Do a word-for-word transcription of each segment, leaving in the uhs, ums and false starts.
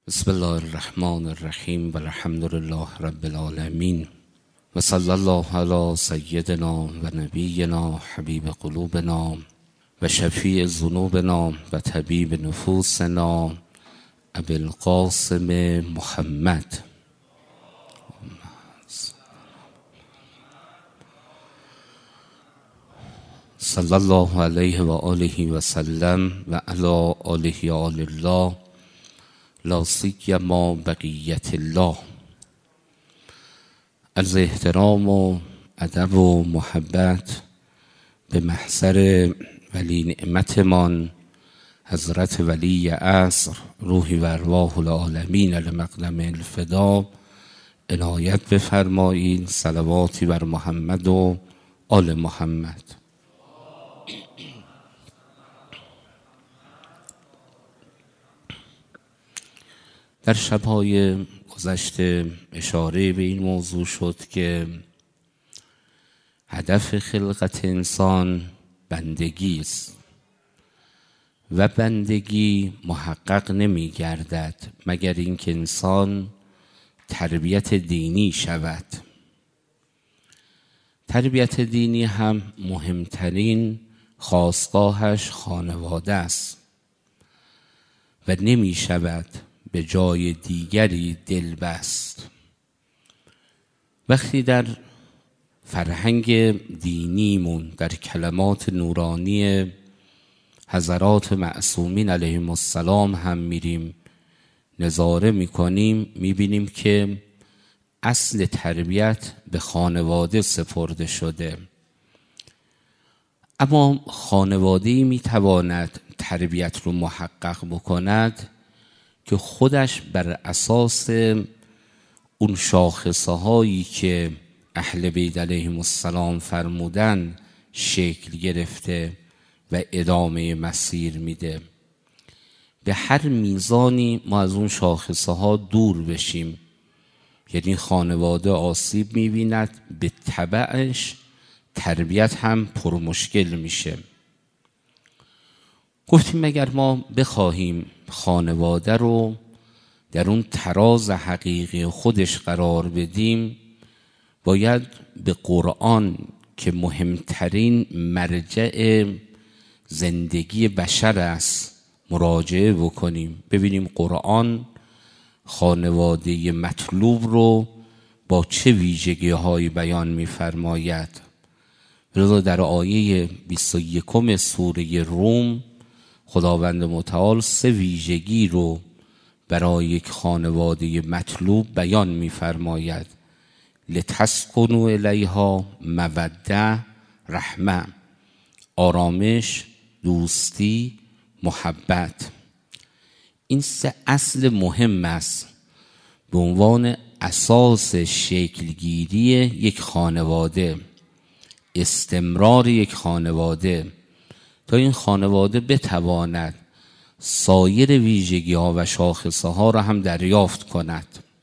بسم الله الرحمن الرحیم و الحمد لله رب العالمین و صلی الله علی سیدنا و نبینا حبیب قلوبنا و شفیع ذنوبنا و طبیب نفوسنا ابی القاسم محمد. صلی الله علیه و آله و سلم و علی آله آل الله لا سیما بقیت الله. از احترام و ادب و محبت به محضر ولی نعمتمان حضرت ولی عصر روحی و ارواح العالمین لمقدم الفدا عنایت بفرمایید. صلواتی بر محمد و آل محمد. در شب‌های گذشته اشاره به این موضوع شد که هدف خلقت انسان بندگی است و بندگی محقق نمی گردد مگر اینکه انسان تربیت دینی شود. تربیت دینی هم مهمترین خاستگاهش خانواده است و نمی شود به جای دیگری دل بست. وقتی در فرهنگ دینیمون در کلمات نورانی حضرات معصومین علیهم السلام هم میریم نظاره میکنیم، میبینیم که اصل تربیت به خانواده سپرده شده. اما خانواده‌ای میتواند تربیت رو محقق بکند که خودش بر اساس اون شاخصه هایی که اهل بیت علیهم السلام فرمودن شکل گرفته و ادامه مسیر میده. به هر میزانی ما از اون شاخصه ها دور بشیم، یعنی خانواده آسیب میبیند، به تبعش تربیت هم پرمشکل میشه. گفتیم اگر ما بخواهیم خانواده رو در اون تراز حقیقی خودش قرار بدیم، باید به قرآن که مهمترین مرجع زندگی بشر است مراجعه بکنیم. ببینیم قرآن خانواده مطلوب رو با چه ویژگی هایی بیان می‌فرماید. لذا در آیه بیست و یکم سوره روم خداوند متعال سه ویژگی رو برای یک خانواده مطلوب بیان می‌فرماید: لتسکنوا الیها، موده، رحمه، آرامش، دوستی، محبت. این سه اصل مهم است به عنوان اساس شکلگیری یک خانواده، استمرار یک خانواده، تا این خانواده بتواند سایر ویژگی ها و شاخصه ها را هم دریافت کند.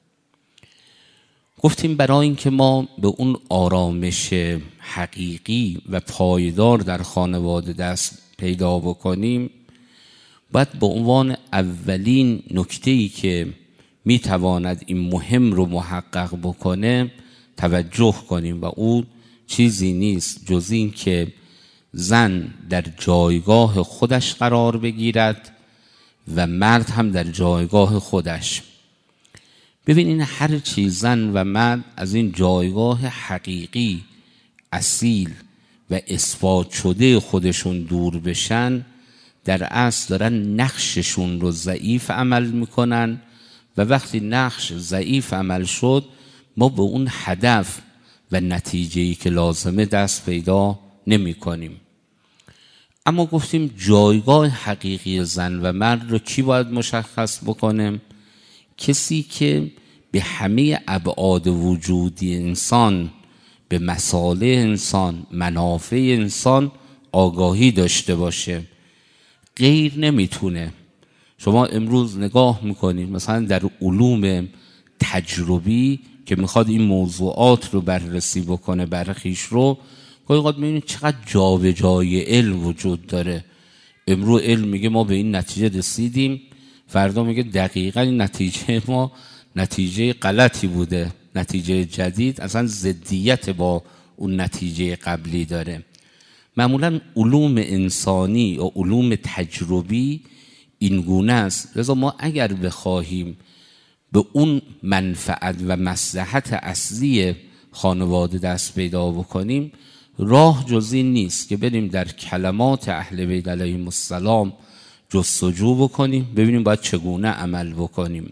گفتیم برای اینکه ما به اون آرامش حقیقی و پایدار در خانواده دست پیدا بکنیم، باید به عنوان اولین نکته‌ای که میتواند این مهم رو محقق بکنه توجه کنیم و اون چیزی نیست جز این که زن در جایگاه خودش قرار بگیرد و مرد هم در جایگاه خودش. ببینین هر چی زن و مرد از این جایگاه حقیقی اصیل و اثبات شده خودشون دور بشن، در اصل دارن نقششون رو ضعیف عمل میکنن و وقتی نقش ضعیف عمل شد ما به اون هدف و نتیجه‌ای که لازمه دست پیدا نمی کنیم. اما گفتیم جایگاه حقیقی زن و مرد رو کی باید مشخص بکنیم؟ کسی که به همه ابعاد وجودی انسان، به مصالح انسان، منافع انسان آگاهی داشته باشه. غیر نمیتونه. شما امروز نگاه میکنید مثلا در علوم تجربی که میخواد این موضوعات رو بررسی بکنه برخیش رو، گاهی اوقات میبینید چقدر جابجایی علم وجود داره. امروز علم میگه ما به این نتیجه رسیدیم فردا میگه دقیقاً این نتیجه ما نتیجه غلطی بوده، نتیجه جدید اصلا ضدیت با اون نتیجه قبلی داره. معمولا علوم انسانی یا علوم تجربی این گونه است. لذا ما اگر بخواهیم به اون منفعت و مصلحت اصلی خانواده دست پیدا بکنیم، راه جز این نیست که بریم در کلمات اهل بیت علیهم السلام جستجو بکنیم، ببینیم باید چگونه عمل بکنیم.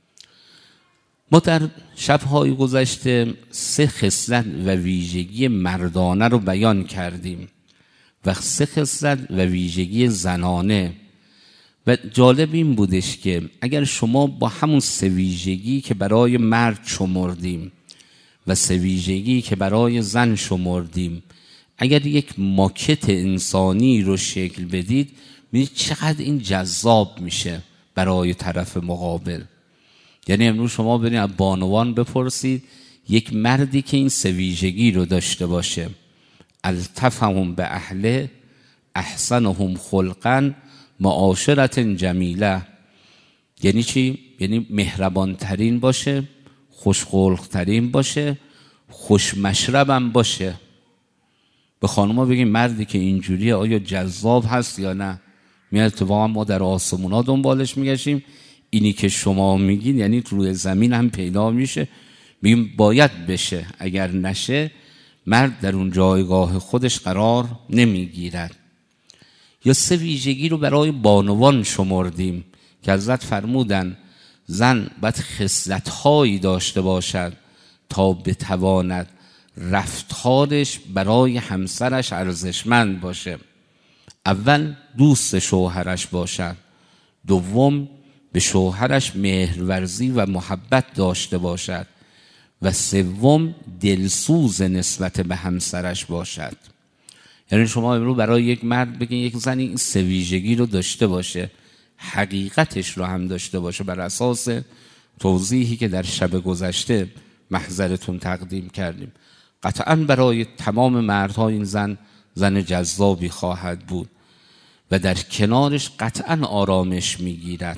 ما در شب‌های گذشته سه خصلت و ویژگی مردانه رو بیان کردیم و سه خصلت و ویژگی زنانه، و جالب این بودش که اگر شما با همون سه ویژگی که برای مرد شمردیم و سه ویژگی که برای زن شمردیم، اگر یک ماکت انسانی رو شکل بدید، ببینید چقدر این جذاب میشه برای طرف مقابل. یعنی امروز شما برید از بانوان بپرسید، یک مردی که این سه ویژگی رو داشته باشه، الطفهم به اهله، احسنهم خلقا، معاشرت جمیله، یعنی چی؟ یعنی مهربان ترین باشه، خوشخلق ترین باشه، خوش مشربم باشه. به خانوما بگیم مردی که اینجوریه آیا جذاب هست یا نه؟ میاد اتفاقا ما در آسمونا دنبالش میگشیم، اینی که شما میگین یعنی روی زمین هم پیدا میشه، میگیم باید بشه، اگر نشه مرد در اون جایگاه خودش قرار نمیگیرد. یا سه ویژگی رو برای بانوان شمردیم که حضرت فرمودن زن باید خصلت‌هایی داشته باشد تا بتواند رفتارش برای همسرش ارزشمند باشه. اول دوست شوهرش باشد، دوم به شوهرش مهرورزی و محبت داشته باشد و سوم دلسوز نسبت به همسرش باشد. یعنی شما امروز برای یک مرد بگین یک زنی این سه ویژگی رو داشته باشه، حقیقتش رو هم داشته باشه، بر اساس توضیحی که در شب گذشته محضرتون تقدیم کردیم، قطعا برای تمام مردها این زن زن جذابی خواهد بود و در کنارش قطعا آرامش میگیرد.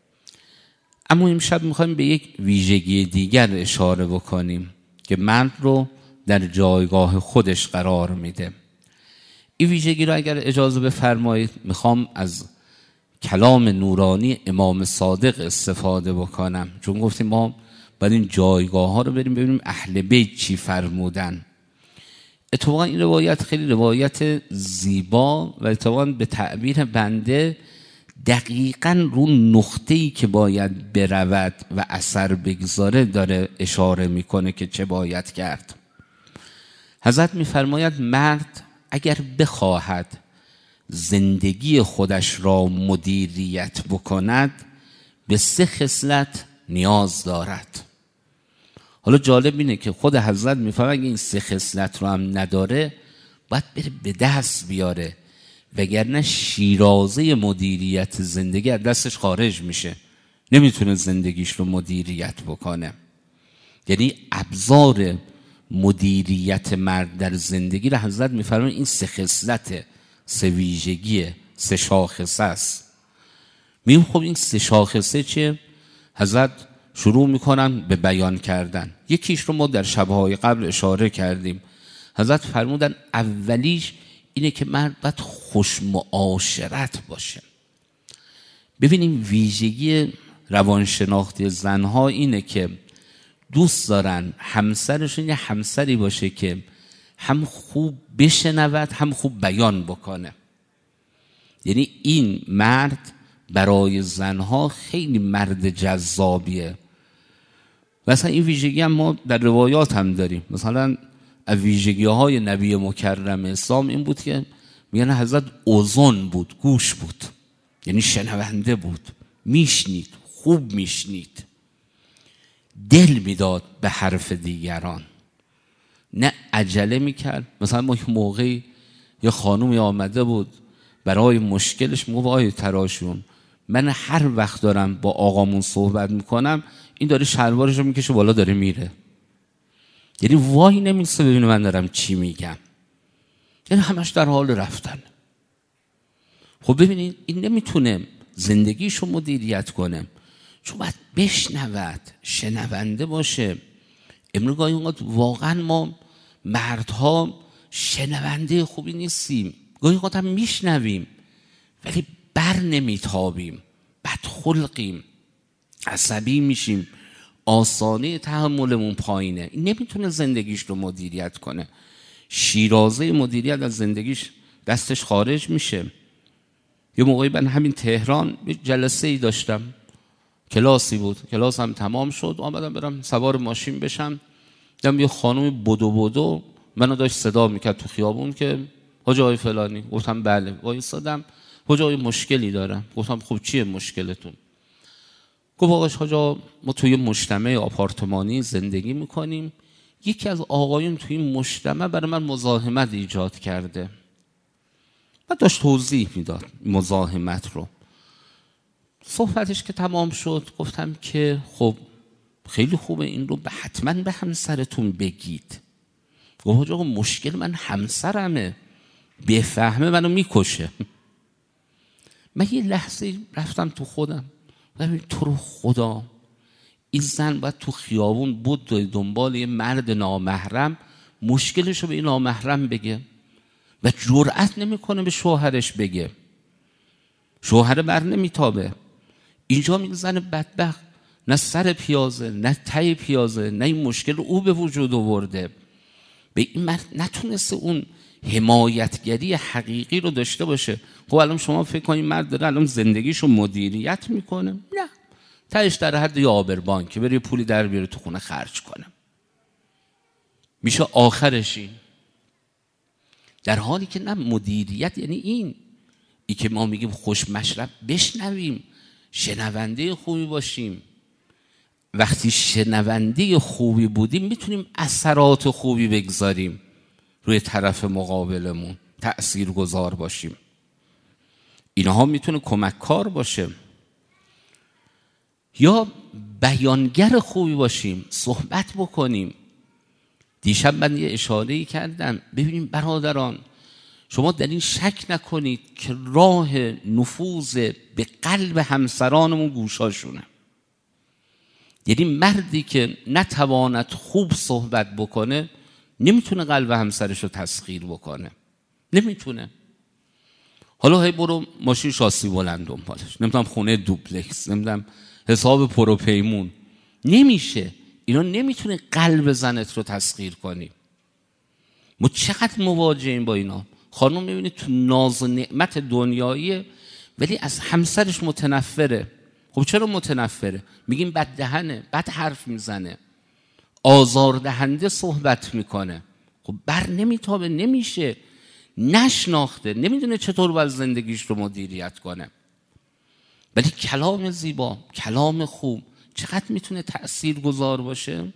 اما امشب میخوایم به یک ویژگی دیگر اشاره بکنیم که مرد رو در جایگاه خودش قرار میده. این ویژگی رو اگر اجازه بفرمایید میخوام از کلام نورانی امام صادق استفاده بکنم، چون گفتیم ما باید این جایگاه ها رو بریم ببینیم اهل بیت چی فرمودن. اتفاقا این روایت خیلی روایت زیبا و اتفاقا به تعبیر بنده دقیقاً رو نقطه‌ای که باید برود و اثر بگذاره داره اشاره میکنه که چه باید کرد. حضرت میفرماید مرد اگر بخواهد زندگی خودش را مدیریت بکند به سه خصلت نیاز دارد. حالا جالب اینه که خود حضرت میفرماید اگه این سه خصلت رو هم نداره باید بره به دست بیاره، وگرنه شیرازه مدیریت زندگی از دستش خارج میشه، نمیتونه زندگیش رو مدیریت بکنه. یعنی ابزار مدیریت مرد در زندگی رو حضرت میفرماید این سه خصلت، سه ویژگی، سه شاخصه است. میگم خب این سه شاخصه چیه؟ حضرت شروع میکنن به بیان کردن. یکیش رو ما در شبهای قبل اشاره کردیم. حضرت فرمودن اولیش اینه که مرد باید خوش معاشرت باشه. ببینیم ویژگی روانشناختی زنها اینه که دوست دارن همسرشون یه همسری باشه که هم خوب بشنود هم خوب بیان بکنه. یعنی این مرد برای زنها خیلی مرد جذابیه. مثلا این ویژگی هم ما در روایات هم داریم. مثلا از ویژگی های نبی مکرم اسلام این بود که میگن حضرت اذن بود، گوش بود، یعنی شنونده بود، میشنید، خوب میشنید، دل میداد به حرف دیگران، نه عجله میکرد. مثلا ما یک موقعی یه خانومی آمده بود برای مشکلش، میگه آقای تراشون من هر وقت دارم با آقامون صحبت میکنم این داره شلوارش رو میکشه بالا داره میره، یعنی وای نمیسته ببینه من دارم چی میگم، یعنی همش در حال رفتن. خب ببینید این نمیتونه زندگیش رو مدیریت کنه، چون باید بشنود، شنونده باشه. امروز گاهی اوقات واقعا ما مردها شنونده خوبی نیستیم، گاهی اوقات هم میشنویم ولی بر نمیتابیم، بدخلقیم، عصبی میشیم، آسانه تحملمون پایینه. این نمیتونه زندگیش رو مدیریت کنه، شیرازه مدیریت از زندگیش دستش خارج میشه. یه موقعی من همین تهران جلسه ای داشتم، کلاسی بود، کلاس هم تمام شد، آمدم برم سوار ماشین بشم، دیدم یه خانم بدو بدو منو داشت صدا میکرد تو خیابون که حاج آقای فلانی. گفتم بله. وایسادم، حاج آقای مشکلی دارم. گفتم خب چیه مشکلتون؟ گفت آقاش حاج آقا ما توی مجتمع آپارتمانی زندگی میکنیم، یکی از آقایون توی این مجتمع برای من مزاحمت ایجاد کرده. بعد داشت توضیح میداد مزاحمت رو. صحبتش که تمام شد گفتم که خب خیلی خوبه، این رو حتما به همسرتون بگید. گفت حاج آقا مشکل من همسرمه، بفهمه منو میکشه. من یه لحظه رفتم تو خودم، ببین تو رو خدا این زن باید تو خیابون بود دنبال یه مرد نامحرم مشکلش رو به این نامحرم بگه و جرأت نمیکنه به شوهرش بگه، شوهر بر نمیتابه. اینجا میگه زن بدبخت نه سر پیازه نه ته پیازه، نه این مشکل او به وجود آورده، به این مرد نتونسته اون حمایتگری حقیقی رو داشته باشه. خب الان شما فکر کنید مرد داره الان زندگیشو مدیریت میکنه؟ نه، تهش در حد یه آبربان که بری پولی در بیاره تو خونه خرج کنه، میشه آخرش این. در حالی که نه، مدیریت یعنی این ای که ما میگیم خوش مشرب بشنویم، شنونده خوبی باشیم. وقتی شنونده خوبی بودیم میتونیم اثرات خوبی بگذاریم روی طرف مقابلمون، تأثیر گذار باشیم. اینها میتونه کمک کار باشه. یا بیانگر خوبی باشیم، صحبت بکنیم. دیشب من یه اشاره‌ای کردم، ببینیم برادران شما در این شک نکنید که راه نفوذ به قلب همسرانمون گوشاشونه. یعنی مردی که نتواند خوب صحبت بکنه نمیتونه قلب همسرش رو تسخیر بکنه، نمیتونه. حالا هی برو ماشین شاسی بلند دنبالش، نمیدونم خونه دوپلکس، نمیدونم حساب پروپیمون، نمیشه. اینا نمیتونه قلب زنت رو تسخیر کنی. ما چقدر مواجهیم با اینا. خانم میبینید تو ناز و نعمت دنیاییه ولی از همسرش متنفره. خب چرا متنفره؟ میگیم بد دهنه، بد حرف میزنه، آزاردهنده صحبت میکنه. خب بر نمیتابه، نمیشه، نشناخته، نمیدونه چطور باید زندگیش رو مدیریت کنه. ولی کلام زیبا، کلام خوب چقدر میتونه تأثیر گذار باشه.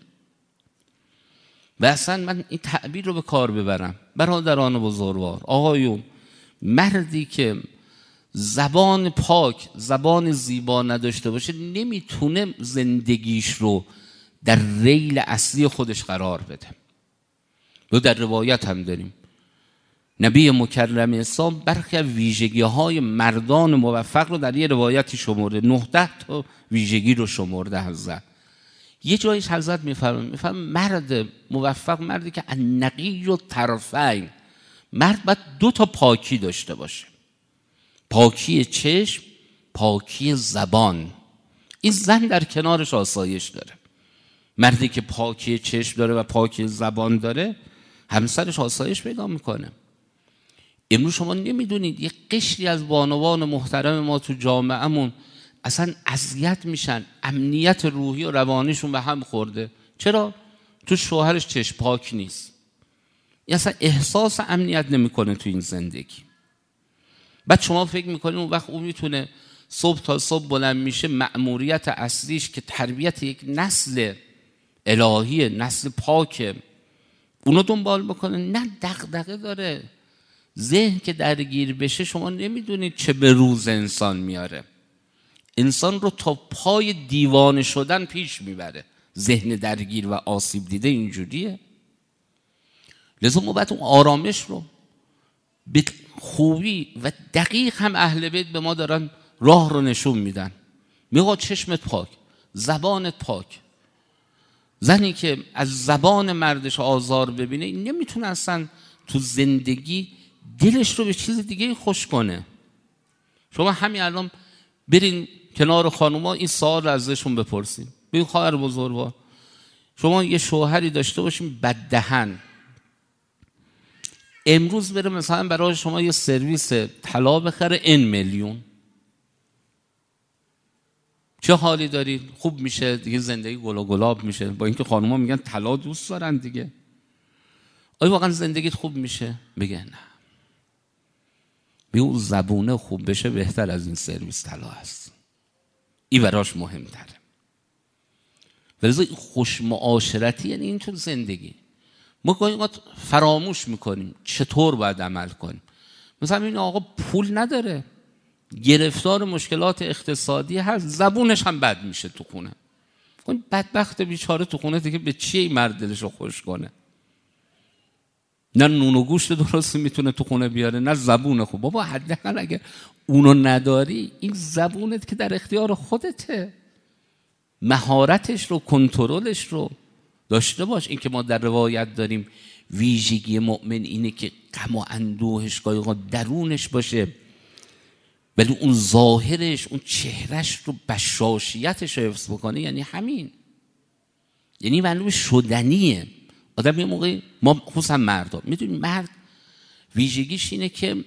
و اصلا من این تعبیر رو به کار ببرم، برادران بزرگوار، آقایون، مردی که زبان پاک، زبان زیبا نداشته باشه نمیتونه زندگیش رو در ریل اصلی خودش قرار بده. و در روایت هم داریم نبی مکرم اسلام برخی از ویژگی های مردان موفق رو در یه روایتی شمرده، نه ده تا ویژگی رو شمرده حضرت. یه جایش حضرت میفرمایند میفرمایند مرد موفق مردی که النقی و طرفین، مرد باید دو تا پاکی داشته باشه، پاکی چشم، پاکی زبان. این زن در کنارش آسایش داره. مردی که پاکی چشم داره و پاکی زبان داره همسرش آسایش پیدا میکنه. امروز شما نمیدونید یه قشری از بانوان محترم ما تو جامعهمون اصلا اذیت میشن، امنیت روحی و روانیشون به هم خورده. چرا؟ تو شوهرش چشم پاک نیست، این اصلا احساس امنیت نمیکنه تو این زندگی. بعد شما فکر میکنید اون وقت اون میتونه صبح تا صبح بلند میشه، مأموریت اصلیش که تربیت یک نسل الهی، نسل پاکه، اونو دنبال بکنه؟ نه، دغدغه داره. ذهن که درگیر بشه شما نمیدونید چه به روز انسان میاره. انسان رو تا پای دیوانه شدن پیش میبره. ذهن درگیر و آسیب دیده اینجوریه. لذا ما باید اون آرامش رو به خوبی و دقیق هم اهل بیت به ما دارن راه رو نشون میدن. میگه چشمت پاک، زبانت پاک. زنی که از زبان مردش آزار ببینه این نمیتونه اصلا تو زندگی دلش رو به چیز دیگه خوش کنه. شما همین الان برین کنار خانوما این سوال رو ازشون بپرسین. ببین خواهر بزرگوار، شما یه شوهری داشته باشین بددهن، امروز بره مثلا برای شما یه سرویس طلا بخره ان میلیون، چه حالی دارید؟ خوب میشه دیگه، زندگی گل و گلاب میشه. با اینکه خانوما میگن طلا دوست دارن دیگه. آیا واقعا زندگیت خوب میشه؟ بگه نه. بگه اون زبونه خوب بشه بهتر از این سرویس طلا هست، این براش مهمتره. ولذا خوش معاشرتی یعنی این چون زندگی ما گاهی اوقات فراموش میکنیم چطور باید عمل کنیم. مثلا این آقا پول نداره، گرفتار مشکلات اقتصادی هست، زبونش هم بد میشه تو خونه. اون بدبخت بیچاره تو خونه دیگه به چیه این مرد دلشو خوش کنه؟ نه نون و گوشت درست میتونه تو خونه بیاره، نه زبون خوب. بابا حداقل اگه اونو نداری، این زبونت که در اختیار خودته، مهارتش رو، کنترلش رو داشته باش. این که ما در روایت داریم ویژگی مؤمن اینه که غم و اندوهش گاهی درونش باشه، ولی اون ظاهرش، اون چهرش رو، بشاشیتش رو حفظ بکنه. یعنی همین، یعنی معلوم شدنیه. آدم یه موقعی، ما خصوصا مردا میدونیم، مرد ویژگیش اینه که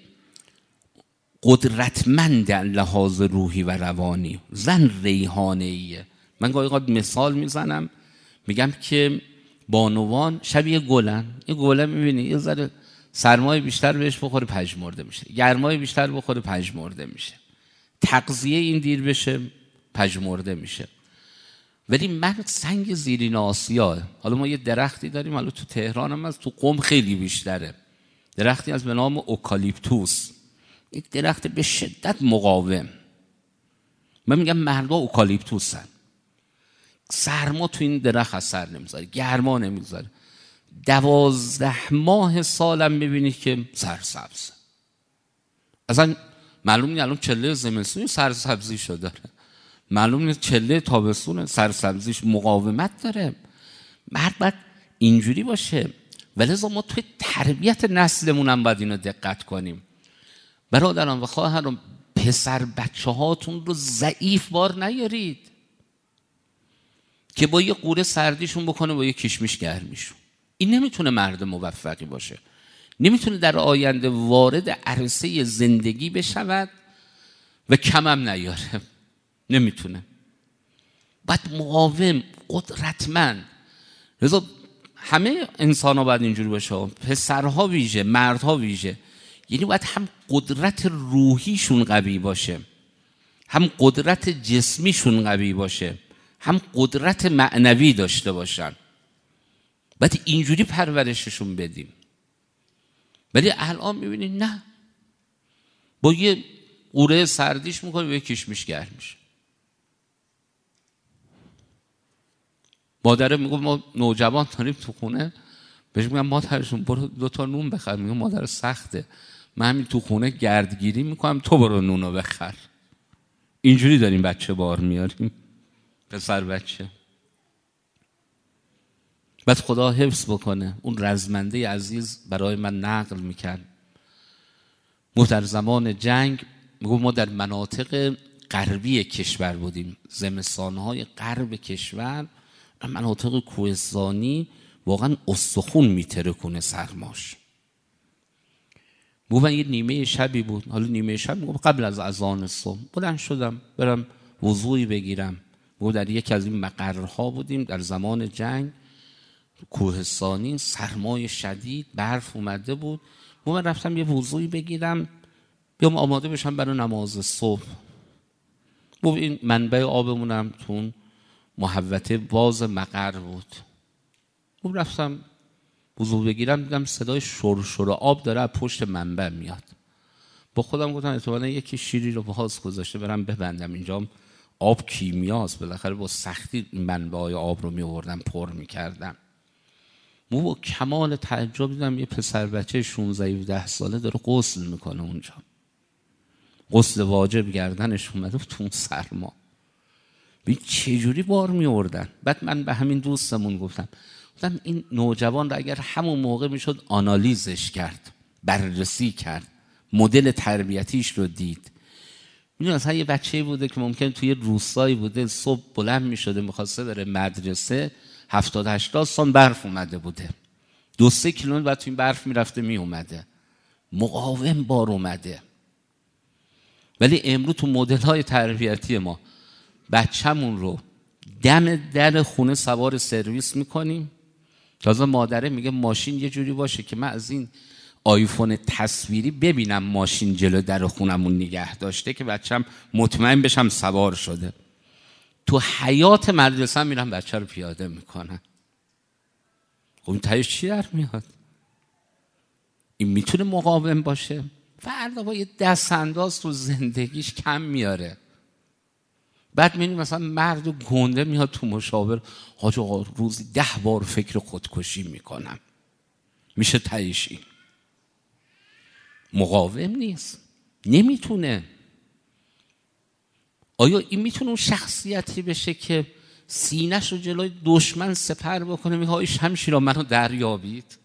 قدرتمند لحاظ روحی و روانی. زن ریحانه ایه. من گاهی اوقات مثال میزنم، میگم که بانوان شبیه گلن. این گله میبینی یه ذره سرمایه بیشتر بهش بخوره پژمرده میشه، گرمای بیشتر بخوره پژمرده میشه، تغذیه این دیر بشه پژمرده میشه. ولی مرد سنگ زیرین آسیاه. حالا ما یه درختی داریم، حالا تو تهران هم از تو قم خیلی بیشتره، درختی از به نام اوکالیپتوس. یک درخت به شدت مقاوم. من میگم مردا اوکالیپتوسن. سرما تو این درخت اثر نمیذاره، گرما نمیذاره. دوازده ماه سالم میبینی که سرسبز. اصلا معلوم نیست الان چله زمستون سرسبزیشو داره، معلوم نیست چله تابستون سرسبزیش مقاومت داره. مرد باید اینجوری باشه. ولذا ما توی تربیت نسلمون هم باید اینو دقت کنیم. برادران و خواهران، پسر بچه هاتون رو ضعیف بار نیارید که با یه قوره سردیشون بکنه با یه کشمش گرمیشون. این نمیتونه مرد موفقی باشه. نمیتونه در آینده وارد عرصه زندگی بشود و کمم نیاره. نمیتونه. باید مقاوم، قدرتمند. لذا همه انسان ها باید اینجوری باشه، پسرها ویژه، مردها ویژه. یعنی باید هم قدرت روحیشون قوی باشه، هم قدرت جسمیشون قوی باشه، هم قدرت معنوی داشته باشن. باید اینجوری پرورششون بدیم. ولی الان میبینید نه، با یه قوره سردیش میکنه و یه کشمش گرمیش. مادره میگه ما نوجوان داریم تو خونه، بهش میگم مادرشون برو دو تا نون بخر. میگه مادر سخته، من همین تو خونه گردگیری میکنم، تو برو نونو بخر. اینجوری داریم بچه بار میاریم، پسر بچه. بعد خدا حفظ بکنه. اون رزمنده عزیز برای من نقل میکرد، ما در زمان جنگ، میگو ما در مناطق غربی کشور بودیم، زمستانهای غرب کشور، مناطق کوهستانی، واقعا استخون میترکونه سرماش. من یه نیمه شبی بود، حالا نیمه شب میگم قبل از اذان صبح بلند شدم برم وضوئی بگیرم. ما در یکی از این مقرها بودیم در زمان جنگ، کوهستانی، سرمای شدید، برف اومده بود. من رفتم یه وضوئی بگیرم بیام آماده بشم برای نماز صبح. این منبع آبمونم تو محوطه باز مقر بود. من رفتم وضو بگیرم، دیدم صدای شرشر آب داره از پشت منبع میاد. با خودم گفتم احتمالاً یکی شیری رو باز گذاشته برم ببندم، اینجا آب کیمیاست، بالاخره با سختی منبعای آب رو می‌آوردم پر می‌کردم. مو با کمال تعجب دیدم یه پسر بچه شانزده هفده ساله داره غسل میکنه اونجا. غسل واجب گردنش اومده تو اون سرما، ببین چجوری بار می آوردن. بعد من به همین دوستمون گفتم گفتم این نوجوان رو اگر همون موقع میشد آنالیزش کرد، بررسی کرد، مدل تربیتیش رو دید. میدونی مثلا یه بچه‌ای بوده که ممکن توی روستایی بوده، صبح بلند میشده میخواسته بره مدرسه، هفتاد هشتاد سال برف اومده بوده، دو سه کیلومتر بعد توی این برف میرفته میومده، مقاوم بار اومده. ولی امروز تو مدل های تربیتی ما بچه‌مون رو دم در خونه سوار سرویس میکنیم، تازه مادره میگه ماشین یه جوری باشه که من از این آیفون تصویری ببینم ماشین جلو در خونمون نگه داشته که بچه‌م مطمئن بشم سوار شده. تو حیات مدرسه میرم بچه رو پیاده میکنن. خب این تایش چی در میاد؟ این میتونه مقاوم باشه؟ فردا با یه دست انداز تو زندگیش کم میاره. بعد میبینی مثلا مرد و گنده میاد تو مشاور، حاج آقا روزی ده بار فکر خودکشی میکنم. میشه تایش این؟ مقاوم نیست، نمیتونه. آیا این میتونه اون شخصیتی بشه که سینه‌ش رو جلوی دشمن سپر بکنه میگه های شمشیرا منو دریابید؟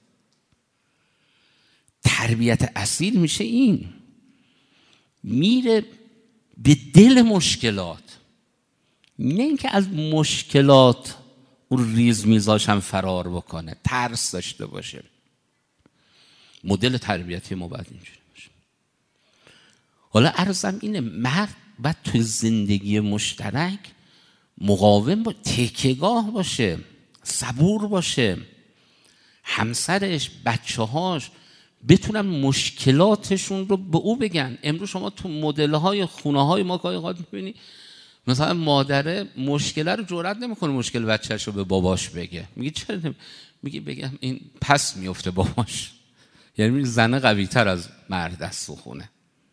تربیت اصیل میشه این، میره به دل مشکلات، نه اینکه از مشکلات اون ریز میزاش هم فرار بکنه، ترس داشته باشه. مدل تربیتی ما باید اینجوری باشه. حالا عرضم اینه مرد باید توی زندگی مشترک مقاوم باشه، تکیه‌گاه باشه، صبور باشه، همسرش، بچه‌هاش بتونن مشکلاتشون رو به او بگن. امروز شما تو مدل‌های خونه‌های ما گاهی اوقات می‌بینی مثلا مادره مشکل رو جرئت نمی‌کنه مشکل بچه‌ش رو به باباش بگه، میگه چرا نمی... میگه بگم این پس میفته باباش. یعنی زنه قوی‌تر از مرد است تو خونه،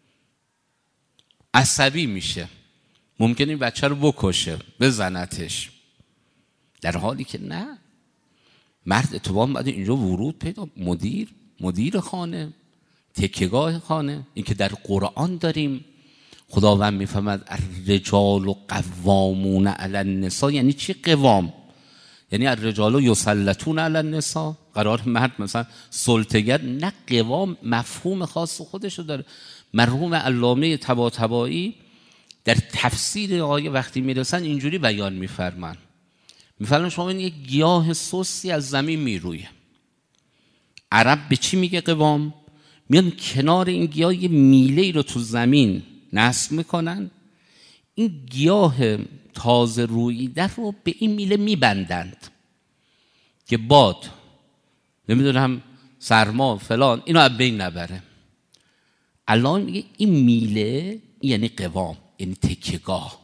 عصبی میشه، ممکنه این بچه رو بکشه، بزنتش، در حالی که نه، مرد اتفاقا باید اینجا ورود پیدا، مدیر مدیر خانه، تکیه‌گاه خانه. این که در قرآن داریم خداوند میفهمد الرجال قوامون علی النساء. یعنی چی قوام؟ یعنی الرجال یسلطون علی النساء، قرار مرد مثلا سلطه‌گر، نه، قوام مفهوم خاص خودشو داره. مرحوم علامه طباطبایی در تفسیر آیه وقتی میرسن اینجوری بیان میفرمان، میفرمان شما این یک گیاه سوسی از زمین میرویه. عرب به چی میگه قوام؟ میان کنار این گیاه یه میله ای رو تو زمین نصب میکنن، این گیاه تازه روییده رو به این میله میبندند که باد، نمیدونم سرما فلان، اینو از بین نبره. الله میگه این میله یعنی قوام، یعنی تکیه‌گاه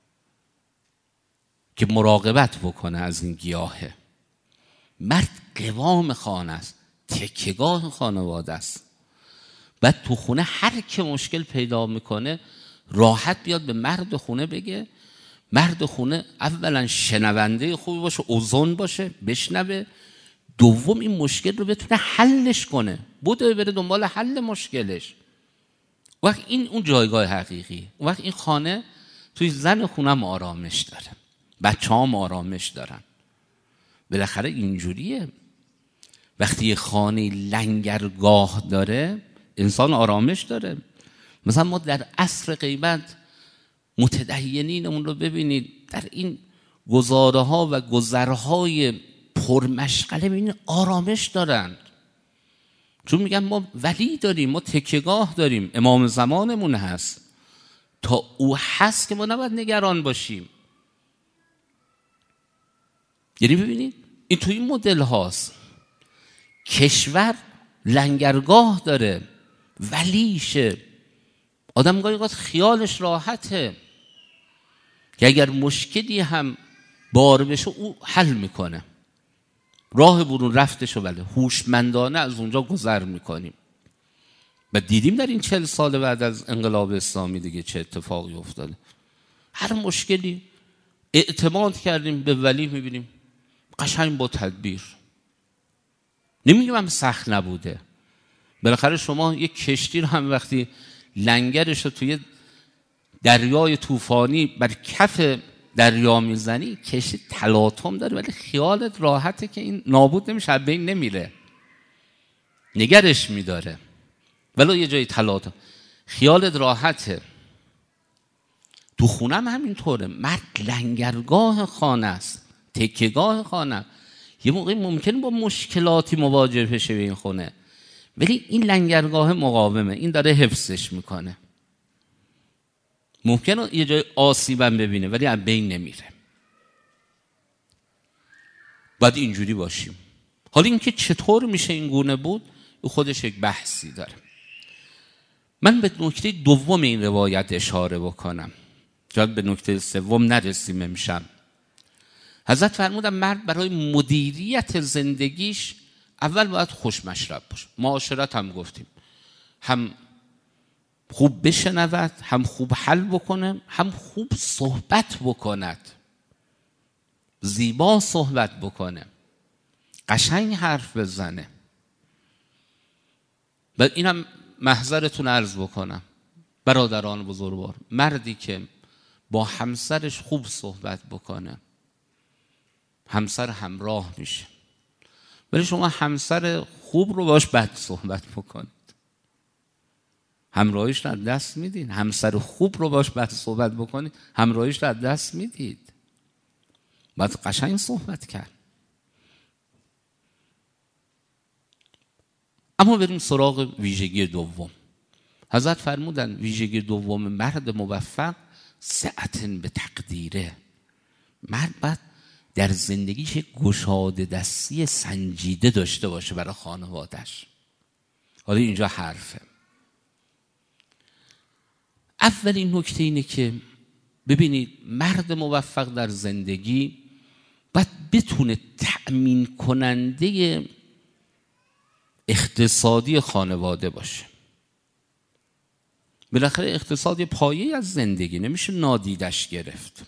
که مراقبت بکنه از این گیاهه. مرد قوام خانه است، تکیه‌گاه خانواده است. بعد تو خونه هر که مشکل پیدا میکنه راحت بیاد به مرد خونه بگه. مرد خونه اولا شنونده خوبی باشه، اوزون باشه، بشنوه. دوم این مشکل رو بتونه حلش کنه، بوده بره دنبال حل مشکلش. وقت این اون جایگاه حقیقی، وقت این خانه توی زن خونم آرامش داره، بچه هم آرامش دارن. بالاخره اینجوریه. وقتی یه خانه لنگرگاه داره انسان آرامش داره. مثلا ما در عصر غیبت متدینینمون رو ببینید در این گزاره ها و گذرهای پرمشغله ببینید آرامش دارند، چون میگن ما ولی داریم، ما تکیه‌گاه داریم، امام زمانمون هست، تا او هست که ما نباید نگران باشیم. یعنی ببینید این توی این مدل هاست. کشور لنگرگاه داره، ولیشه، آدم گاهی اوقات خیالش راحته که اگر مشکلی هم بار بشه او حل میکنه، راه برون رفتشو بله هوشمندانه از اونجا گذر میکنیم. و دیدیم در این چهل سال بعد از انقلاب اسلامی دیگه چه اتفاقی افتاده. هر مشکلی اعتماد کردیم به ولی، میبینیم قشنگ با تدبیر. نمیگم هم سخت نبوده. بالاخره شما یک کشتی رو هم وقتی لنگرش رو توی دریای طوفانی بر کف دریا میزنی، کشتی تلاطم داره ولی خیالت راحته که این نابود نمیشه، بین نمیره، نگرش میداره، ولی یه جایی تلاطم، خیالت راحته. تو خونم همینطوره، مرد لنگرگاه خانه است، تکیهگاه خانه، یه موقعی ممکنه با مشکلاتی مواجه بشه به این خونه، ولی این لنگرگاه مقاومه، این داره حفظش میکنه. ممکنه یه جای آسیبم ببینه ولی از بین نمیره. باید اینجوری باشیم. حالا اینکه چطور میشه این گونه بود، خودش یک بحثی داره. من به نکته دوم این روایت اشاره بکنم، شاید به نکته سوم نرسیم امشب. حضرت فرمودن مرد برای مدیریت زندگیش اول باید خوش مشرب باشه. معاشرت هم گفتیم، هم خوب بشنود، هم خوب حل بکنه، هم خوب صحبت بکند، زیبا صحبت بکنه، قشنگ حرف بزنه. و اینم محضرتون عرض بکنم برادران بزرگوار، مردی که با همسرش خوب صحبت بکنه، همسر همراه میشه. ولی شما همسر خوب رو باش بد صحبت بکنید، همراهیش رو از دست میدید. همسر خوب رو باش بد صحبت بکنید، همراهیش رو از دست میدید. باید قشنگ صحبت کرد. اما بریم سراغ ویژگی دوم. حضرت فرمودن ویژگی دوم مرد موفق سعتن به تقدیره. مرد باید در زندگیش گشاده دستی سنجیده داشته باشه برای خانواده‌اش. حالا اینجا حرفه. اولین نکته اینه که ببینید مرد موفق در زندگی باید بتونه تأمین کننده اقتصادی خانواده باشه. بالاخره اقتصاد یه پایه از زندگی، نمیشه نادیدش گرفت.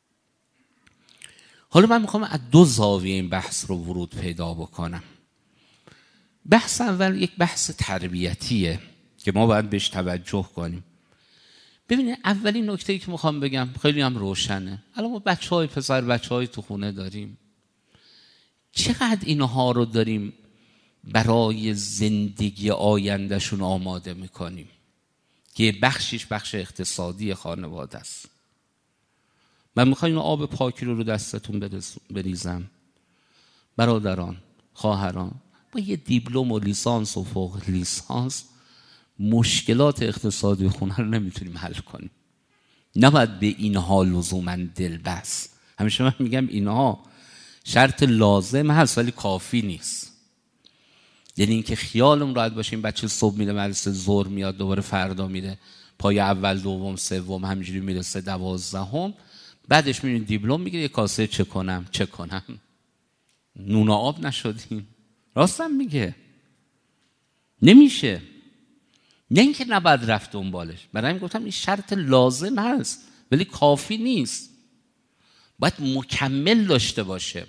حالا من میخوام از دو زاویه این بحث رو ورود پیدا بکنم. بحث اول یک بحث تربیتیه که ما باید بهش توجه کنیم. ببینید اولین نکته‌ای که میخوام بگم خیلی هم روشنه. الان ما بچه‌های پسر بچه‌های تو خونه داریم، چقدر اینها رو داریم برای زندگی آیندهشون آماده میکنیم که بخشش بخش اقتصادی خانواده است. من میخوام آب پاکی رو رو دستتون بریزم. برادران، خواهران، با یه دیپلم و لیسانس و فوق لیسانس مشکلات اقتصادی خونه رو نمیتونیم حل کنیم. نباید به اینها لزوما دل بس. همیشه من میگم اینها شرط لازم هست ولی کافی نیست. یعنی اینکه خیالم راحت باشه این بچه صبح میره مدرسه، ظهر میاد، دوباره فردا میره پای اول دوم سوم، همینجوری میرسه دوازدهم، بعدش میرین دیپلم میگیره یه کاسه چه کنم چه کنم، نون و آب نشدیم. راستم میگه نمیشه. نه اینکه نباید رفت دنبالش، برای همین گفتم این شرط لازم هست ولی کافی نیست، باید مکمل داشته باشه.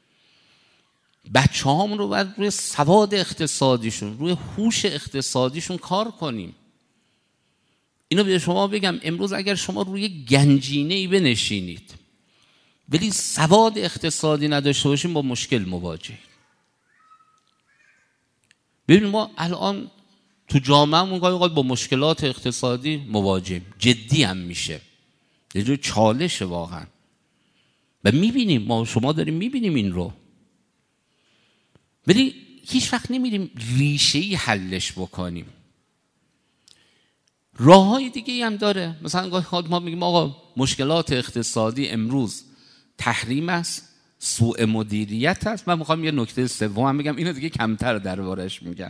بچه هامون رو باید روی سواد اقتصادیشون، روی هوش اقتصادیشون کار کنیم. اینو به شما بگم امروز اگر شما روی گنجینه‌ای بنشینید ولی سواد اقتصادی نداشته باشیم با مشکل مواجهیم. ببینید ما الان تو جامعهمون گاهی اوقات با مشکلات اقتصادی مواجهیم، جدی هم میشه، یه جور چالشه واقعا و میبینیم، ما شما داریم میبینیم این رو، ولی هیچ وقت نمیریم ریشه‌ای حلش بکنیم. راه‌های دیگه‌ای هم داره. مثلا گاهی ما میگیم آقا مشکلات اقتصادی امروز تحریم است، سوء مدیریت است. من میخوام یه نکته سوم هم بگم، اینو دیگه کمتر دربارش میگن.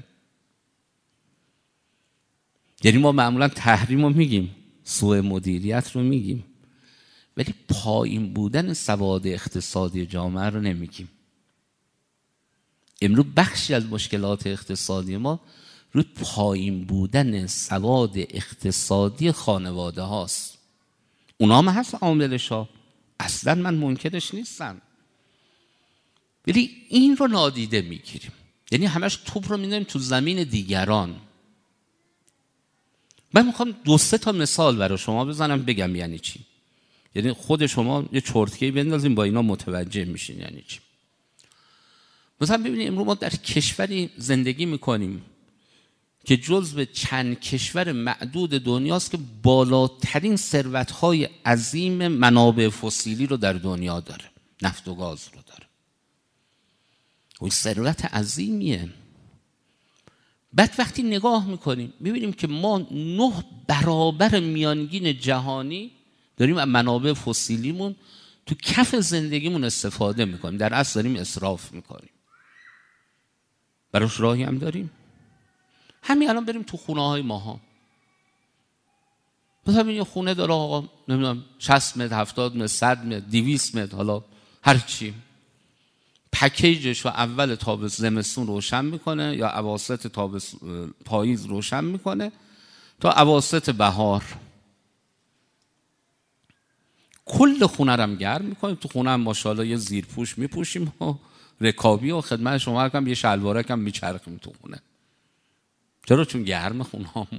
یعنی ما معمولا تحریم رو میگیم، سوء مدیریت رو میگیم، ولی پایین بودن سواد اقتصادی جامعه رو نمیگیم. امروز بخشی از مشکلات اقتصادی ما روی پایین بودن سواد اقتصادی خانواده هاست. اونا هم هست عاملش ها، اصلا من منکرش نیستم، ولی این رو نادیده میگیریم. یعنی همش توپ رو می‌ندیم تو زمین دیگران. من میخوام دو سه تا مثال برای شما بزنم بگم یعنی چی. یعنی خود شما یه چرتکه‌ای بندازیم با اینا متوجه میشین یعنی چی. مثلا ببینید امروز ما در کشوری زندگی میکنیم که جزو چند کشور معدود دنیاست که بالاترین ثروت‌های عظیم منابع فسیلی رو در دنیا داره، نفت و گاز رو داره. اون ثروت عظیمیه. بعد وقتی نگاه میکنیم میبینیم که ما نه برابر میانگین جهانی داریم از منابع فسیلیمون تو کف زندگیمون استفاده میکنیم، در اصل داریم اسراف میکنیم. براش راهی هم داریم. همین الان بریم تو خونه های ماها، مثلا یه خونه داره آقا نمیدونم شصت متر، هفتاد متر، صد متر، دویست متر، حالا هر چی، پکیجش رو اول تابستون زمستون روشن میکنه یا اواسط تابستون پاییز روشن میکنه تا اواسط بهار، کل خونه رو هم گرم میکنیم. تو خونه هم ماشاءالله یه زیرپوش میپوشیم و رکابی و خدمت شما هم یه شلوارک هم میچرخیم تو خونه. چرا؟ چون گرم خونه همون.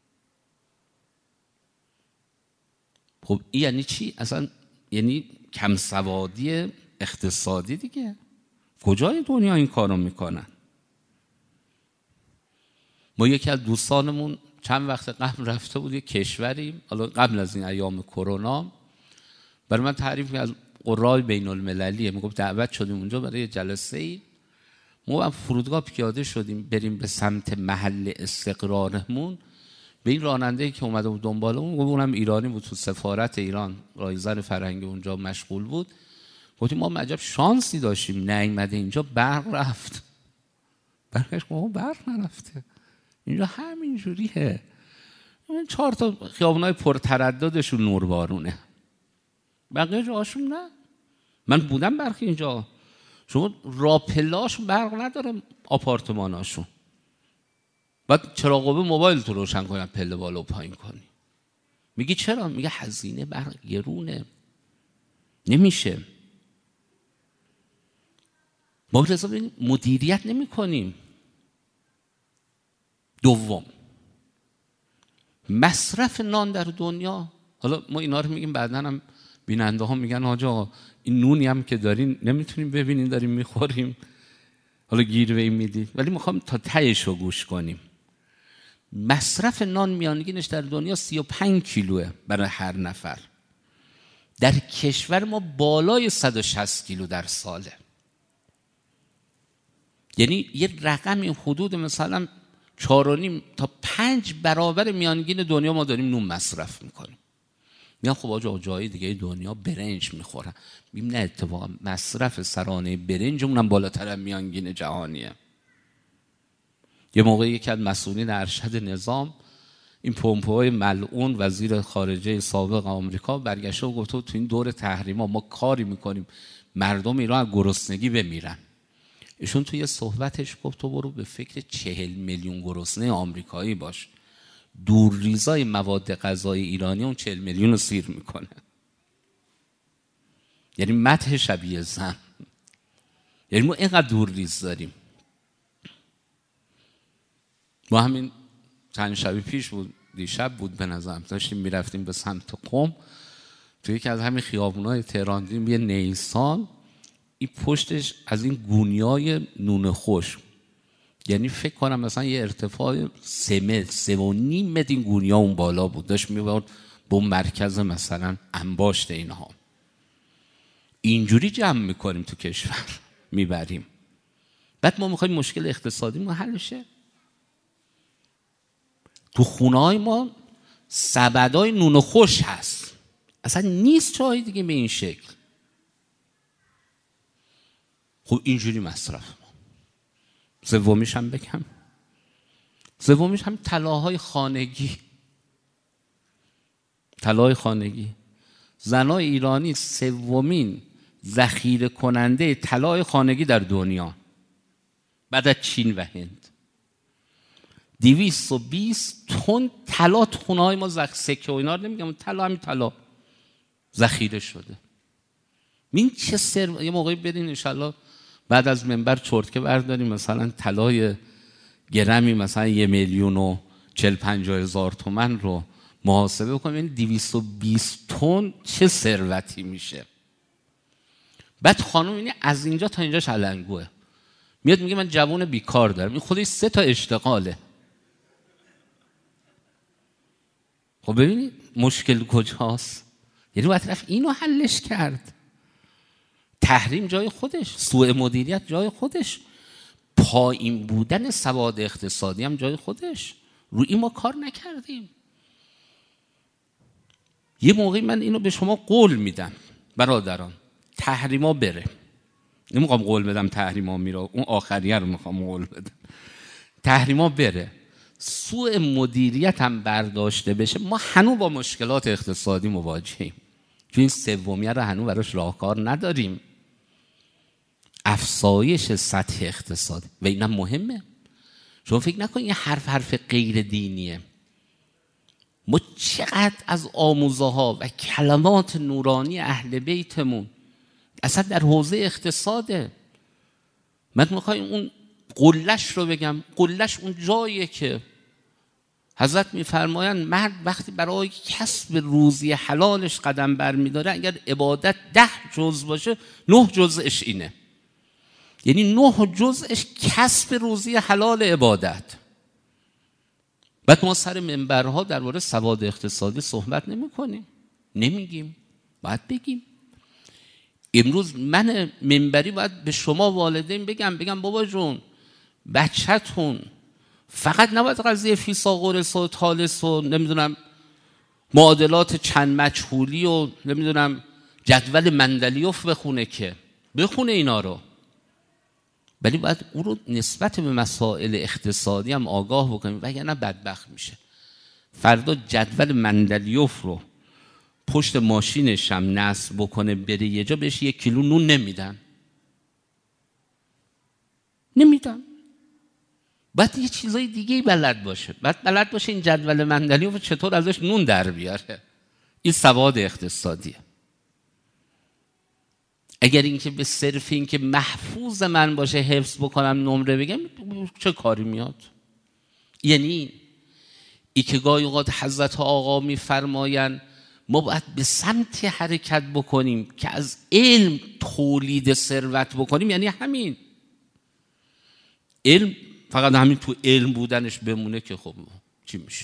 خب این یعنی چی؟ اصلا یعنی کم سوادی اقتصادی دیگه. کجای دنیا این کارو میکنن؟ ما یکی از دوستانمون چند وقت قبل رفته بود یه کشوری، حالا قبل از این ایام کرونا، برای من تعریف از قرای بین المللیه، میگفت دعوت شدیم اونجا برای جلسه ای. ما فرودگاه پیاده شدیم بریم به سمت محل استقرارمون، به این راننده‌ای که اومده بود دنبالمون، گفت اونم ایرانی بود، تو سفارت ایران رایزن فرهنگ اونجا مشغول بود. گفتیم ما عجب شانسی داشتیم نیامده اینجا برق رفت. برقش گفت برق نرفته، اینجا همین جوریه، این چهار تا خیابونای پرترددشون نوربارونه، بقیه جاهاشون نه. من بودم برق اینجا، شما راپلاش برق نداره آپارتماناشون، بعد چراغ موبایل تو روشن کنن پله بالا و پایین کنی. میگی چرا؟ میگه هزینه برق گرونه، نمیشه. ما رضا ببین مدیریت نمی کنیم. دوم، مصرف نان در دنیا، حالا ما اینا رو میگیم بعدن هم بیننده ها میگن آجا این نونی هم که دارین نمیتونیم ببینین داریم میخوریم، حالا گیر به این میدید، ولی میخوام تا تهش رو گوش کنیم. مصرف نان میانگینش در دنیا سی و پنج کیلوه برای هر نفر. در کشور ما بالای صد و شصت کیلو در ساله. یعنی یه رقمی حدود مثلا چهار و نیم تا پنج برابر میانگین دنیا ما داریم نون مصرف میکنیم. میگن خب آجا جای دیگه دنیا برنج میخورن. میگیم نه، اتفاقا مصرف سرانه برنجمون هم بالاتر از میانگین جهانیه. یه موقع یکی از مسئولین ارشد نظام، این پومپئو ملعون وزیر خارجه سابق آمریکا، برگشته و گفت تو این دور تحریما ما کاری میکنیم مردم ایران از گرسنگی بمیرن. ایشون توی صحبتش گفت تو برو به فکر چهل میلیون گرسنه آمریکایی باش، دورریزای مواد غذایی ایرانی اون چهل میلیون رو سیر میکنه. یعنی مدح شبیه زن. یعنی ما اینقدر دورریز داریم. ما همین چند شبی پیش بود، دیشب بود به نظرم، داشتیم میرفتیم به سمت قم، توی یکی از همین خیابونای تهران دیدیم یه نیسان، این پشتش از این گونیای نون خوش، یعنی فکر کنم مثلا یه ارتفاع سه متر سه و نیم متر این گونیا اون بالا بود، داشت میبرد به اون مرکز مثلا انباشت اینها. اینجوری جمع میکنیم تو کشور میبریم، بعد ما میخوایم مشکل اقتصادی ما حل شه. تو خونه های ما سبدای نون خوش هست، اصلا نیست چای دیگه به این شکل. خب اینجوری مصرف ما. سومیش هم بگم، سومیش هم طلاهای خانگی. طلای خانگی، زنای ایرانی سومین ذخیره کننده طلای خانگی در دنیا بعد از چین و هند. دویست و بیست تن طلا تو خونه‌های ما زخ سکه و اینا رو نمیگم، طلا همین طلا ذخیره شده. این چه سر یه موقعی بدین ان شاءالله بعد از منبر چرتکه برداریم مثلا طلای گرمی مثلا یه میلیون و چهل پنجاه هزار تومن رو محاسبه بکنیم این دویست و بیست تن چه ثروتی میشه. بعد خانم اینه از اینجا تا اینجا شلنگوه، میاد میگه من جوان بیکار دارم، این خودش سه تا اشتغاله. خب ببینید مشکل کجاست؟ یعنی باید رفت اینو حلش کرد. تحریم جای خودش، سوء مدیریت جای خودش، پایین بودن سواد اقتصادی هم جای خودش. روی این ما کار نکردیم. یه موقعی من اینو به شما قول میدم برادران، تحریما بره. نمیخوام قول بدم تحریما میره، اون آخریه رو میخوام قول بدم. تحریما بره، سوء مدیریت هم برداشته بشه، ما هنوز با مشکلات اقتصادی مواجهیم. چون این سومیه رو هنوز براش راهکار نداریم. افزایش سطح اقتصادی و اینم مهمه. شما فکر نکنید یه حرف حرف غیر دینیه. ما چقدر از آموزه ها و کلمات نورانی اهل بیتمون اصلا در حوزه اقتصاده. من میخوایم اون قلش رو بگم، قلش اون جاییه که حضرت میفرمایند مرد وقتی برای کسب روزی حلالش قدم برمیداره، اگر عبادت ده جز باشه نه جزش اینه، یعنی نه جزش کسب روزی حلال عبادت. بعد ما سر منبرها درباره سواد اقتصادی صحبت نمی کنیم، نمیگیم، باید بگیم. امروز من منبری باید به شما والدین بگم بگم بابا جون بچه‌تون فقط نباید قضیه فیثاغورس و تالس و نمیدونم معادلات چند مجهولی و نمیدونم جدول مندلیوف بخونه، که بخونه اینا رو، ولی باید اون رو نسبت به مسائل اقتصادی هم آگاه بکنیم، وگرنه بدبخت میشه. فردا جدول مندلیوف رو پشت ماشینش هم نصب بکنه بره یه جا، بهش یک کیلو نون نمیدن نمیدن باید یه چیزای دیگه بلد باشه. باید بلد باشه این جدول مندلیوف چطور ازش نون در بیاره. این سواد اقتصادیه. اگر اینکه به صرف این که محفوظ من باشه حفظ بکنم نمره بگم، چه کاری میاد؟ یعنی ای که گاهی اوقات حضرت آقا میفرماین ما باید به سمت حرکت بکنیم که از علم تولید ثروت بکنیم، یعنی همین علم فقط همین تو علم بودنش بمونه که خب چی میشه؟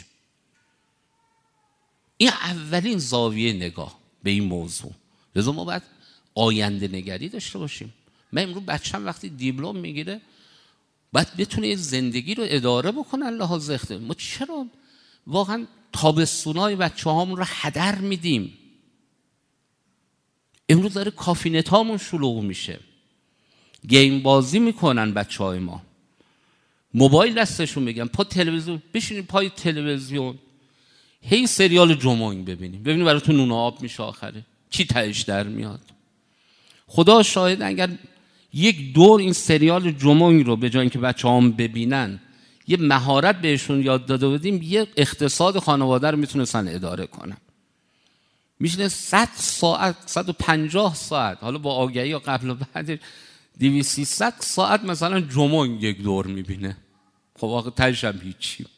این اولین زاویه نگاه به این موضوع. لذا ما باید آینده نگری داشته باشیم. من امروز بچه‌م وقتی دیپلم میگیره باید بتونه زندگی رو اداره بکنه لحاظ اقتصادی. ما چرا واقعا تابستونای بچه‌هامون رو هدر میدیم؟ امروز داره کافینت هامون شلوغ میشه، گیم بازی میکنن بچه‌های ما، موبایل دستشون میگن، پا تلویزیون بشینید پای تلویزیون هی سریال جمونگ ببینیم، ببینید براتون نون آب میشه، آخره چی تهش در میاد. خدا شاهد اگر یک دور این سریال جمونگ رو به جای اینکه بچه‌هام ببینن یه مهارت بهشون یاد داده بودیم، یه اقتصاد خانواده رو میتونستن اداره کنن. میشه صد ساعت، صد و پنجاه ساعت، حالا با آگهی یا قبل و بعد دویست سیصد ساعت مثلا جمونگ یک دور میبینه. خب واقعا تهش هم هیچی.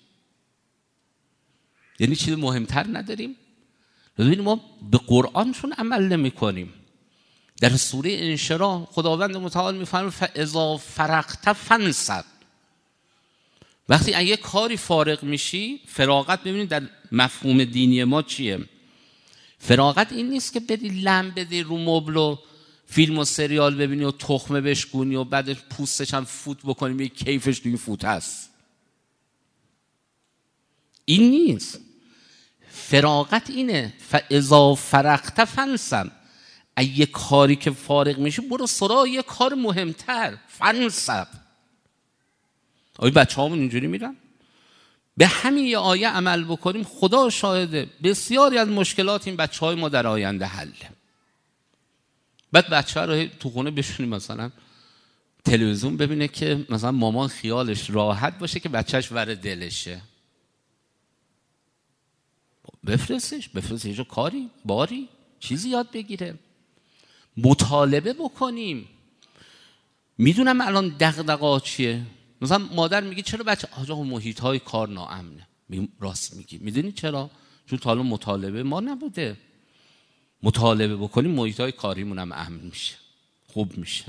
یعنی چیز مهمتر نداریم؟ ببینیم ما به قرآنشون عمل نمی کنیم. در سوره انشراح خداوند متعال میفرماید فاذا فرغت فانصب. وقتی اگه کاری فارغ میشی، فراغت ببینید در مفهوم دینی ما چیه؟ فراغت این نیست که بدی لم بدی رو مبل و فیلم و سریال ببینی و تخمه بشکونی و بعد پوستش هم فوت بکنی یه کیفش تو این فوت هست. این نیست. فراغت اینه فاذا فرغت فانصب. اگه کاری که فارغ میشه برو سراغ یه کار مهمتر، فانصب. آیا بچه هامون اینجوری میرن؟ به همین یه آیه عمل بکنیم، خدا شاهده بسیاری از مشکلات این بچه های ما در آینده حله. بعد بچه ها رو تو خونه بشونیم مثلا تلویزیون ببینه که مثلا مامان خیالش راحت باشه که بچهش ور دلشه. بفرستش بفرستش یه کاری باری چیزی یاد بگیره. مطالبه بکنیم. میدونم الان دغدغه‌ها چیه. مثلا مادر میگه چرا بچه آجا محیط های کار ناامنه. راست میگی. میدونی چرا؟ چون تا الان مطالبه ما نبوده. مطالبه بکنیم محیطای کاریمون هم امن میشه، خوب میشه.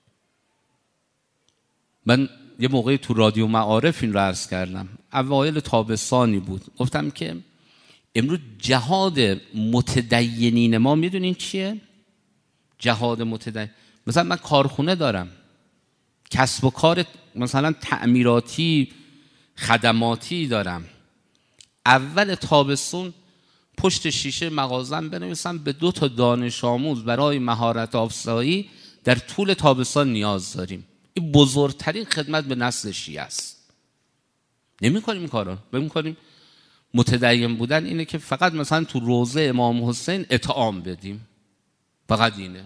من یه موقعی تو رادیو معارف این رو عرض کردم، اوایل تابستانی بود، گفتم که امروز جهاد متدینین ما میدونین چیه؟ جهاد متدین، مثلا من کارخونه دارم، کسب و کار مثلا تعمیراتی خدماتی دارم، اول تابستون پشت شیشه مغازم بنویسم به دو تا دانش آموز برای مهارت افزایی در طول تابستان نیاز داریم. این بزرگترین خدمت به نسل شیعه است. نمی کنیم این کارا. بمی کنیم متدین بودن اینه که فقط مثلا تو روضه امام حسین اطعام بدیم، فقط اینه.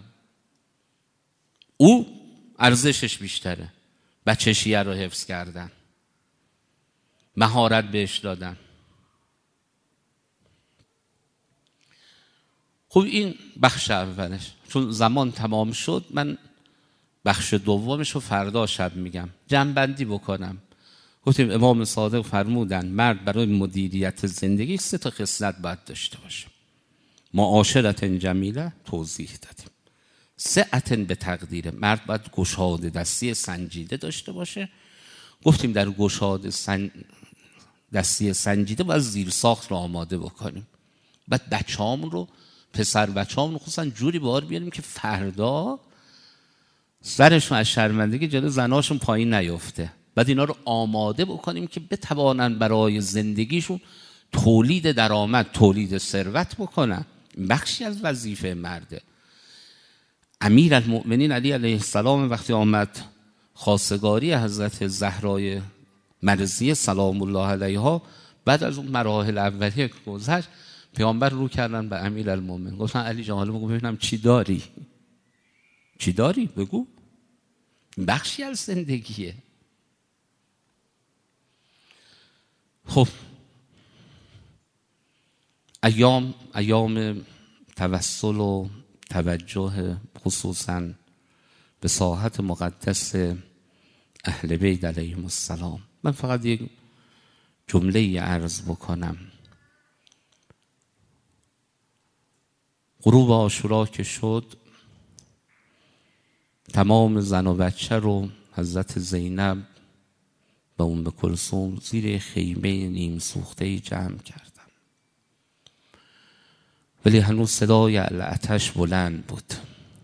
او ارزشش بیشتره. بچه شیعه رو حفظ کردن، مهارت بهش دادن. خب این بخش اولش. چون زمان تمام شد، من بخش دومش رو فردا شب میگم. جمع‌بندی بکنم. گفتیم امام صادق فرمودن مرد برای مدیریت زندگی سه تا خصلت باید داشته باشه. معاشرت جمیله توضیح دادیم. سعت به تقدیر، مرد باید گشاده دستی سنجیده داشته باشه. گفتیم در گشاده سن... دستی سنجیده باید زیر ساخت رو آماده بکنیم. بعد بچه‌هامون رو، پسر بچه‌هامون رو خصوصا جوری بار بیاریم که فردا سرشون از شرمندگی جلو زناشون پایین نیفته. بعد اینا رو آماده بکنیم که بتوانن برای زندگیشون تولید درآمد، تولید ثروت بکنن. بخشی از وظیفه مرده. امیرالمؤمنین علی علیه السلام وقتی آمد خواستگاری حضرت زهرای مرضیه سلام الله علیها، بعد از اون مراحل اولیه که گذشت، پیامبر رو کردن به امیرالمؤمنین، گفتن علی جان حالا بگو ببینم چی داری؟ چی داری؟ بگو. بخشی از زندگیه. خب ایام ایام توسل و توجه خصوصا به ساحت مقدس اهل بیت علیهم السلام. من فقط یک جمله عرض بکنم. غروب عاشورا که شد، تمام زن و بچه رو حضرت زینب و ام کلثوم زیر خیمه نیم سوخته جمع کردن، ولی هنوز صدای العطش بلند بود.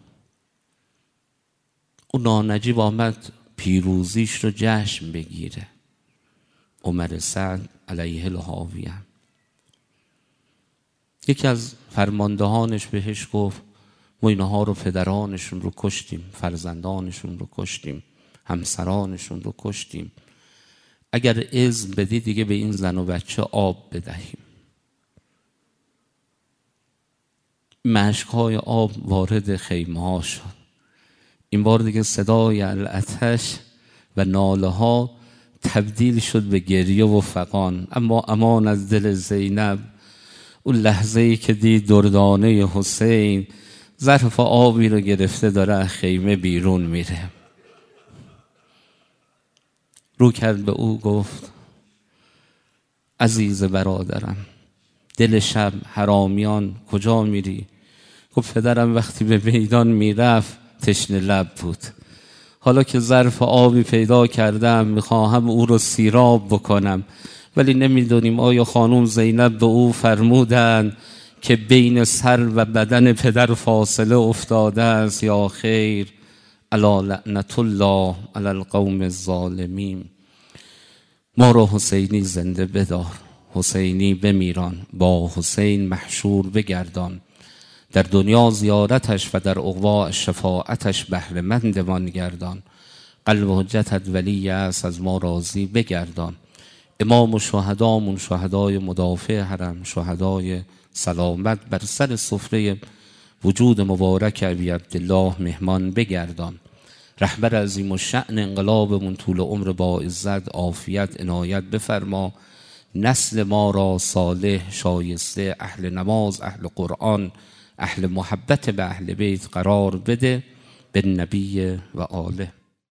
اون نانجیب آمد پیروزیش رو جشن بگیره. عمر سعد علیه الحاویه، یکی از فرماندهانش بهش گفت ما اینها رو پدرانشون رو کشتیم، فرزندانشون رو کشتیم، همسرانشون رو کشتیم، اگر اذن بدی دیگه به این زن و بچه آب بدهیم. مشک‌های آب وارد خیمه ها شد. این بار دیگه صدای العطش و ناله ها تبدیل شد به گریه و فغان. اما امان از دل زینب، اون لحظه ای که دید دردانه حسین ظرف آبی رو گرفته داره از خیمه بیرون میره. رو کرد به او گفت عزیز برادرم، دل شب حرامیان کجا میری؟ گفت پدرم وقتی به میدان میرفت تشنه لب بود، حالا که ظرف آبی پیدا کردم میخواهم او رو سیراب بکنم، ولی نمیدونیم آیا خانم زینب به او فرمودن که بین سر و بدن پدر فاصله افتاده است یا خیر؟ الا لعنت الله علی القوم الظالمین. ما را حسینی زنده بدار، حسینی بمیران، با حسین محشور بگردان، در دنیا زیارتش و در عقبی شفاعتش بهره مندمان گردان. قلب حجتت ولی است، از ما راضی بگردان. امام و شهدامون، شهدای مدافع حرم، شهدای سلامت، بر سر سفره وجود مبارک ابی عبدالله مهمان بگردان. رهبر عظیم الشأن انقلابمون طول عمر با عزت، عافیت عنایت بفرما. نسل ما را صالح، شایسته، اهل نماز، اهل قرآن، اهل محبت به اهل بیت قرار بده، به نبی و آله.